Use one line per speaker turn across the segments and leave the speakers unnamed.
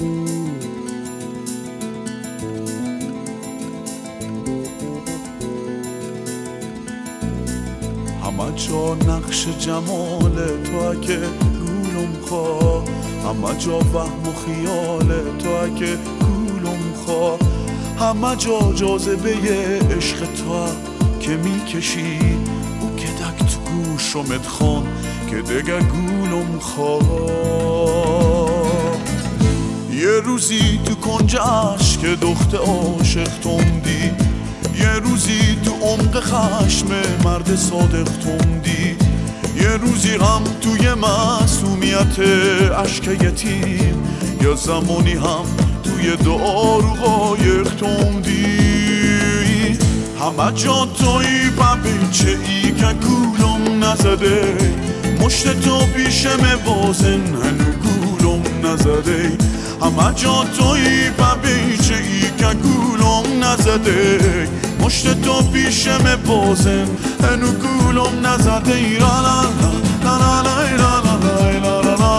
همه جا نقش جمال تو اگه گولم خواه، همه جا وهم و خیال تو اگه گولم خواه، همه جا جاذبه عشق تو که میکشی او که دک تو گوشمت خون که دگه گولم خواه. یه روزی تو کنجش که دخت عاشق تومدی، یه روزی تو عمق خشم مرد صادق تومدی، یه روزی هم توی معصومیت عشق یتیم، یا زمانی هم توی دعا رو قایق تومدی. همه جا توی بچه ای که گولم نزده، مشت تو پیشم بازن هنو گولم نزده. همه جا توی بچه ای که گولم نزده، مشت تو پیشم بازن هنو گولم نزده. لا لا لا لا لا لا لا لا لا لا.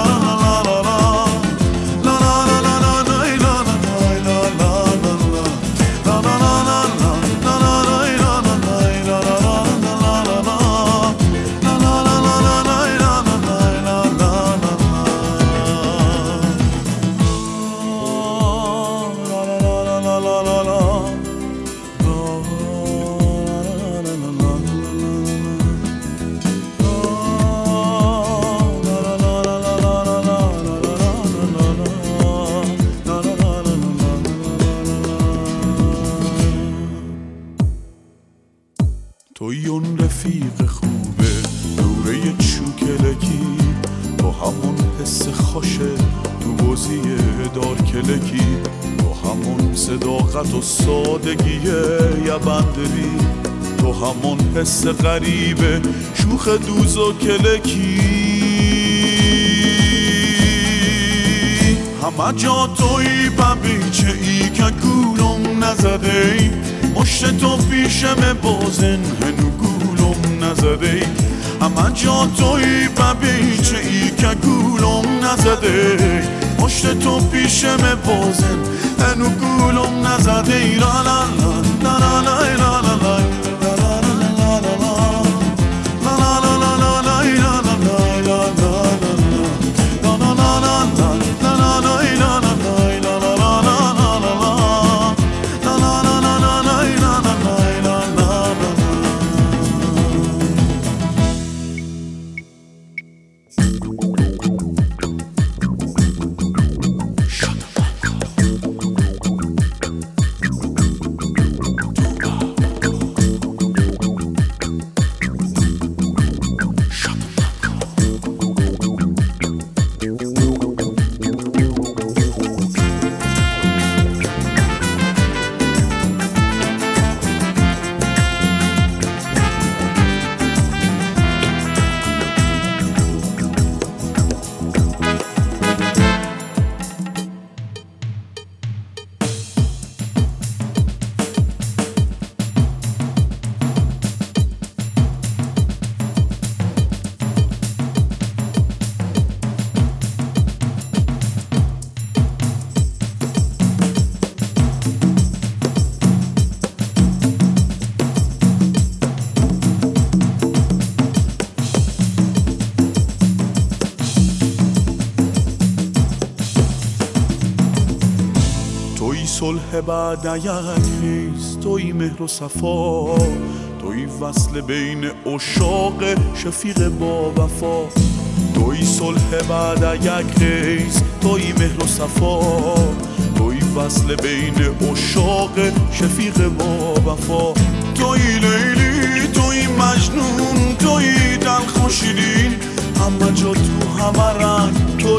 توی اون رفیق خوبه دوره چوکلکی، تو همون حس خوشه تو بازی دار کلکی، تو همون صداقت و سادگی یه بندری، تو همون حس غریبه شوخ دوز و کلکی. همه جا توی بچه ای که گولم نزده، مشت تو پیشم بازن هنو گولم نزده. همه جا توی بچه ای که گولم نزده، مشت تو پیشم بازن هنو گولم نزده. لا لا لا لا لا لا لا لا. توی صلح بعد یک خیز، توی مهر و صفا، توی وصل بین عشاق شفیق با وفا. توی صلح بعد یک خیز، توی مهر و صفا، توی وصل بین عشاق شفیق با وفا. توی لیلی، توی مجنون، توی دلخوش و شیرین، همه جا تو همه رنگ،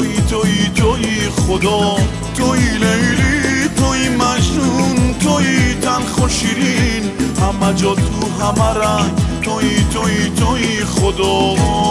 توی خدا. توی لیلی، توی مجنون، توی تلخ و شیرین، همه جا تو همه رنگ، توی خدا.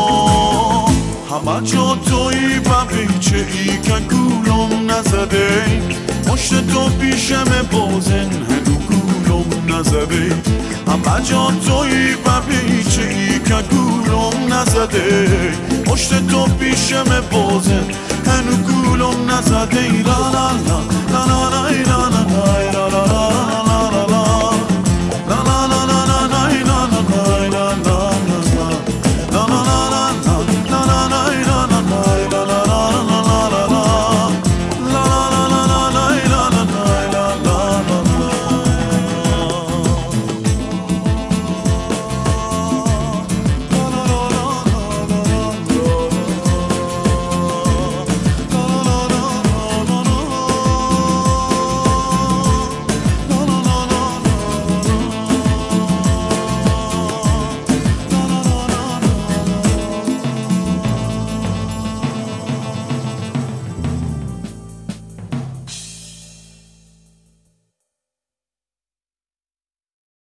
همه جا توی بچه ای که گولم نزده، مشت تو پیشم بازن هنو گولم نزده. همه جا توی بچه ای که گولم نزده، مشت تو پیشم بازن هنو گولم نزده ای لا لا لا لا لا لا لا لا لا لا لا